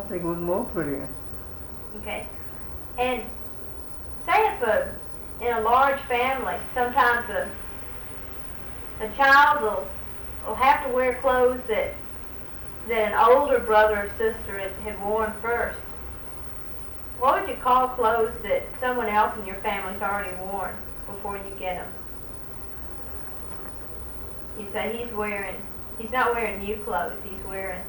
think it was more prettier. Okay. And say if in a large family, sometimes a child will have to wear clothes that an older brother or sister had worn first. What would you call clothes that someone else in your family's already worn before you get them? You say he's not wearing new clothes, he's wearing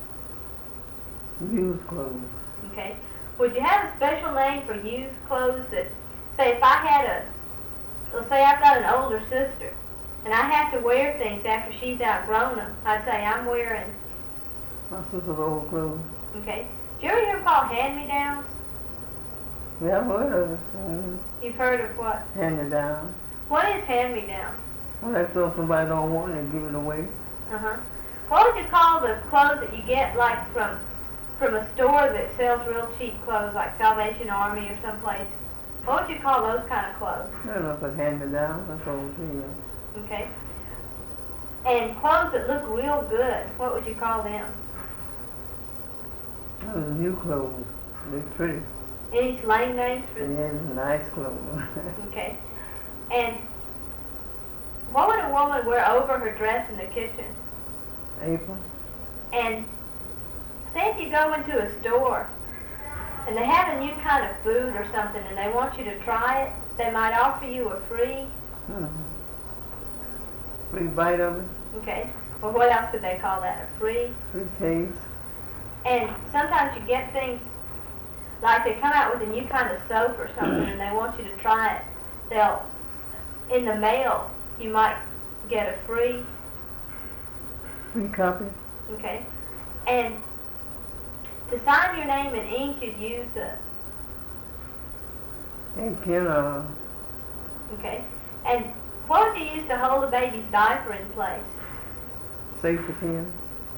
Used clothes. Okay. Would you have a special name for used clothes that, say if I had let's say I've got an older sister, and I have to wear things after she's outgrown them, I'd say I'm wearing. My sister's old clothes. Okay. Do you ever hear them called hand-me-downs? Yeah, I've heard of it. You've heard of what? Hand-me-down. What is hand-me-downs? Well, that's so somebody don't want it, give it away. Uh-huh. What would you call the clothes that you get, like, from a store that sells real cheap clothes, like Salvation Army or someplace? What would you call those kind of clothes? I don't know if it's hand-me-down. That's old here. Okay. And clothes that look real good, what would you call them? New clothes. They're pretty. Any slang names for them? Yeah, nice clothes. Okay. And what would a woman wear over her dress in the kitchen? Apron. And say if you go into a store and they have a new kind of food or something and they want you to try it, they might offer you a free. Free bite of it. Okay. Well, what else could they call that? A free? Free taste. And sometimes you get things like they come out with a new kind of soap or something and they want you to try it. In the mail, you might get a free. Free copy. Okay. And to sign your name in ink, you'd use Ink pen. Okay. And what would you use to hold a baby's diaper in place? Safety pin.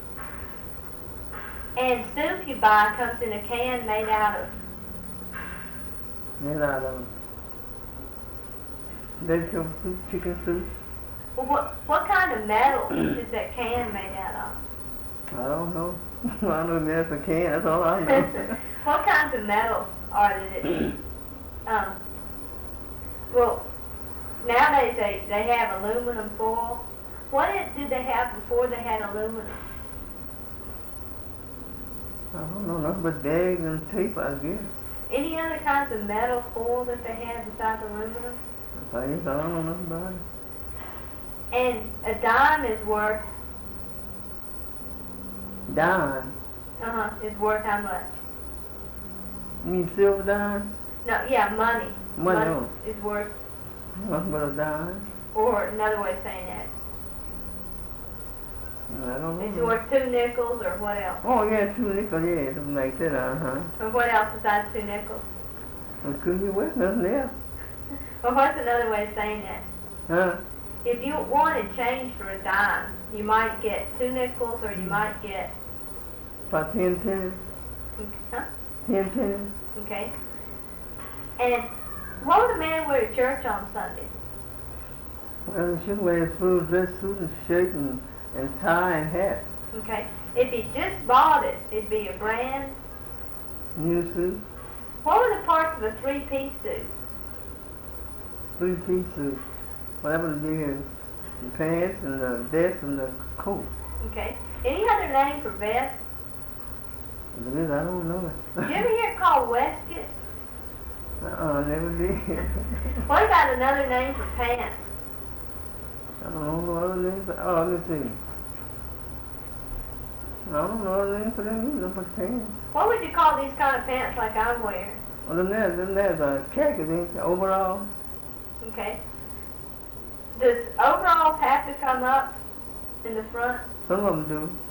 And soup you buy comes in a can made out of vegetable soup, chicken soup. Well, what kind of metal is that can made out of? I don't know. I know that's a can. That's all I know. What kinds of metal are they? Well, nowadays they have aluminum foil. What did they have before they had aluminum? I don't know, nothing but bags and tape, I guess. Any other kinds of metal foil that they had besides aluminum? I guess I don't know nothing about it. And a dime is worth? Dime? Is worth how much? You mean silver dime? No, yeah, money. Money is worth? Nothing but a dime. Or another way of saying that. I don't know. It's worth 2 nickels or what else? Oh, yeah, 2 nickels, yeah, something like that, And what else besides 2 nickels? Well, couldn't be worth nothing else. Well, what's another way of saying that? Huh? If you wanted change for a dime, you might get 2 nickels or you might get... About 10 pennies. Huh? 10 pennies. Okay. And what would a man wear to church on Sunday? Well, he should wear his full dress suit and shirt and tie and hat. Okay. If he just bought it, it'd be a brand new suit. What were the parts of a 3-piece suit? 3-piece suit. Whatever it is, the pants and the vest and the coat. Okay. Any other name for vest? If it is, I don't know it. Did you ever hear it called waistcoat? Never did. What about another name for pants? I don't know what other names. Oh, let's see. I don't know other names for them either, but pants. What would you call these kind of pants like I'm wearing? Well, them there's khakis, ain't they? Overall. Okay. Does overalls have to come up in the front? Some of them do.